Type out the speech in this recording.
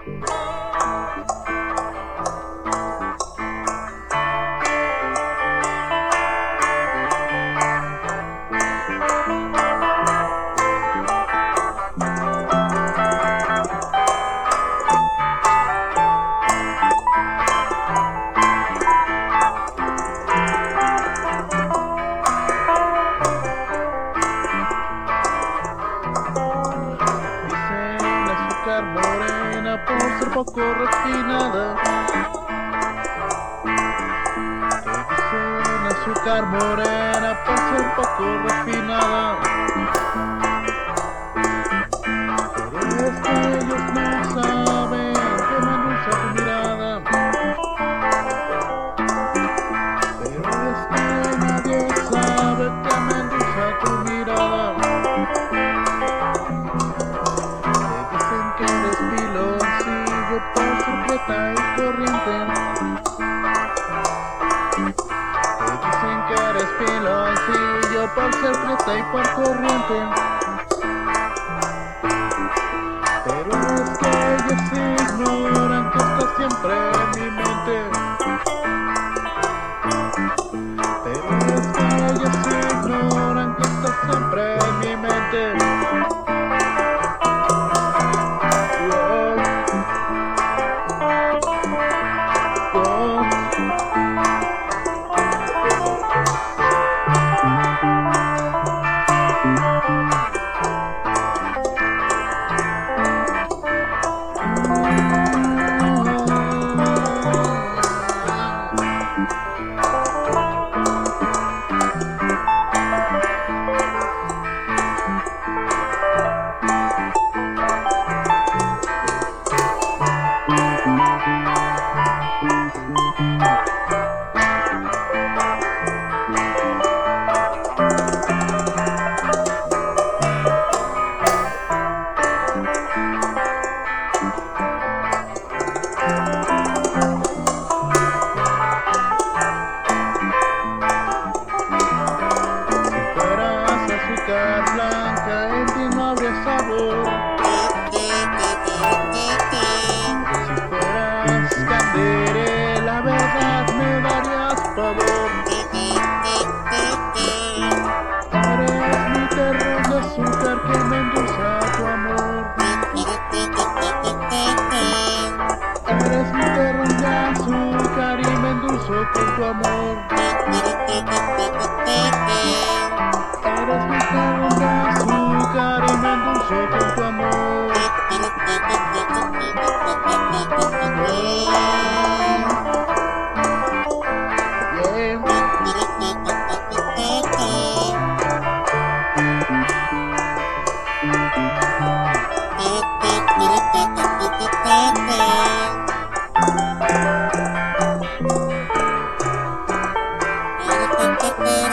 Morena por ser poco refinada. Te dicen azúcar morena por ser poco refinada. Pero es que ellos no saben que me endulza tu mirada. Pero es que nadie sabe que me endulza tu mirada. Que eres piloncillo por ser prieta y corriente. Te dicen que eres piloncillo por ser prieta y por corriente. Pero es que ellos ignoran que estás siempre en mi mente. Pero es que ellos ignoran que estás siempre en mi mente. Blanca, en ti no habría sabor. Si fueras candere, la verdad me darías pavor. Eres mi terrón de azúcar que me endulza tu amor. Eres mi terrón de azúcar y me endulzo con tu amor. Eres mi terrón de azúcar y me endulzo con tu amor. Yeah.